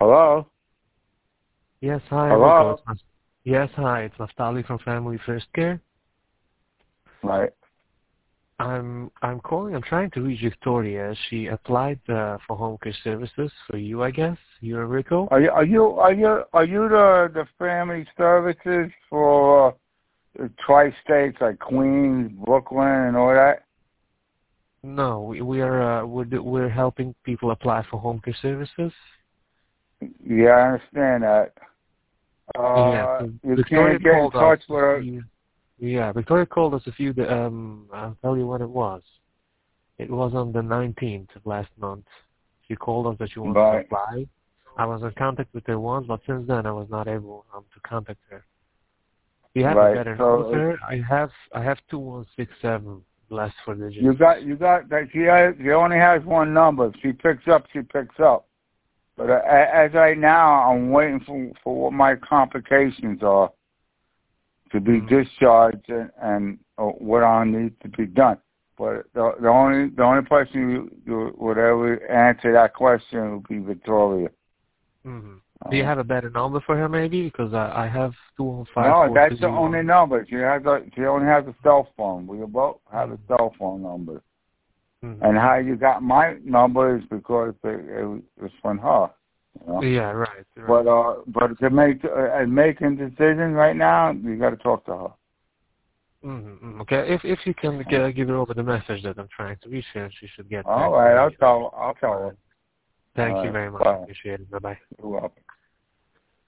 Hello? Yes, hi, Hello? Enrico. Yes, hi, it's Naftali from Family First Care. Right. I'm calling. I'm trying to reach Victoria. She applied for home care services for you, I guess. You're Enrico. Are you the family services for tri-states like Queens, Brooklyn, and all that? No, we're helping people apply for home care services. Yeah, I understand that. Yeah, so You Victoria can't get in called us. touch with her. Yeah, Victoria called us a few. I'll tell you what it was. It was on the 19th of last month. She called us that she wants to Right. apply. I was in contact with her once, but since then I was not able to contact her. Do you have a Right. better number So for her? I have 2167 last four digits. you got that. She only has one number. If she picks up, she picks up. But as right now, I'm waiting for what my complications are to be discharged and what I need to be done. But the only person who would ever answer that question would be Victoria. Mm-hmm. Do you have a better number for her maybe? Because I have No, 215421. that's the only number. She only has a cell phone. We both have a cell phone number. Mm-hmm. And how you got my number is because it was from her. You know? Yeah, right. But to making decisions right now, you got to talk to her. Mm-hmm. Okay, if you can give her over the message that I'm trying to reach her, she should get back All to right, me. I'll tell her. Thank All you right, very much. bye. I appreciate it. Bye-bye. You're welcome.